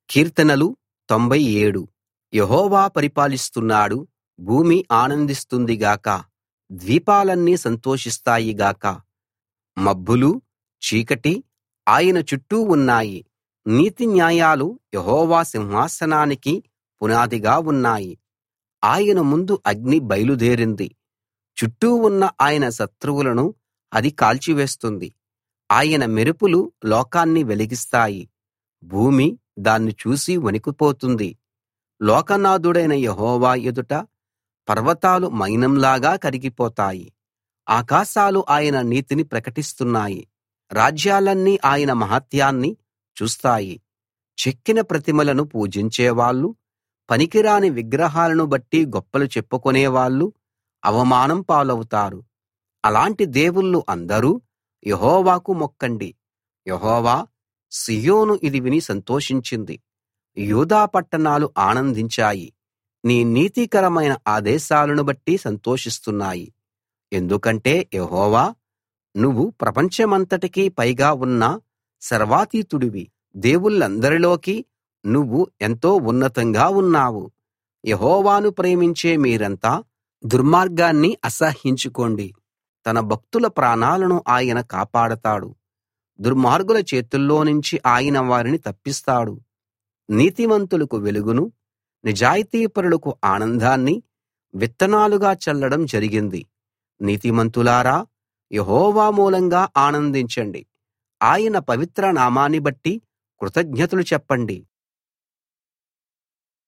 కీర్తనలు 97. యెహోవా పరిపాలిస్తున్నాడు, భూమి ఆనందిస్తుంది గాక, ద్వీపాలన్నీ సంతోషిస్తాయి గాక. మబ్బులూ చీకటీ ఆయన చుట్టూ ఉన్నాయి. నీతి న్యాయాలు యెహోవా సింహాసనానికి పునాదిగా ఉన్నాయి. ఆయన ముందు అగ్ని బయలుదేరింది, చుట్టూ ఉన్న ఆయన శత్రువులను అది కాల్చివేస్తుంది. ఆయన మెరుపులు లోకాన్ని వెలిగిస్తాయి, భూమి దాన్ని చూసి వణికిపోతుంది. లోకనాథుడైన యెహోవా ఎదుట పర్వతాలు మైనంలాగా కరిగిపోతాయి. ఆకాశాలు ఆయన నీతిని ప్రకటిస్తున్నాయి, రాజ్యాలన్నీ ఆయన మహాత్మ్యాన్ని చూస్తాయి. చెక్కిన ప్రతిమలను పూజించేవాళ్ళు, పనికిరాని విగ్రహాలను బట్టి గొప్పలు చెప్పుకునేవాళ్ళు అవమానం పాలవుతారు. అలాంటి దేవుళ్ళు అందరూ యెహోవాకు మొక్కండి. యెహోవా, సీయోను ఇది విని సంతోషించింది, యూదా పట్టణాలు ఆనందించాయి. నీ నీతికరమైన ఆదేశాలను బట్టి సంతోషిస్తున్నాయి. ఎందుకంటే యెహోవా, నువ్వు ప్రపంచమంతటికీ పైగా ఉన్న సర్వాతీతుడివి. దేవుళ్ళందరిలోకి నువ్వు ఎంతో ఉన్నతంగా ఉన్నావు. యెహోవాను ప్రేమించే మీరంతా దుర్మార్గాన్ని అసహ్యించుకోండి. తన భక్తుల ప్రాణాలను ఆయన కాపాడతాడు. దుర్మార్గుల చేతుల్లోనుంచి ఆయన వారిని తప్పిస్తాడు. నీతిమంతులకు వెలుగును, నిజాయితీపరులకు ఆనందాన్ని విత్తనాలుగా చల్లడం జరిగింది. నీతిమంతులారా, యెహోవా మూలంగా ఆనందించండి. ఆయన పవిత్ర నామాన్ని బట్టి కృతజ్ఞతలు చెప్పండి.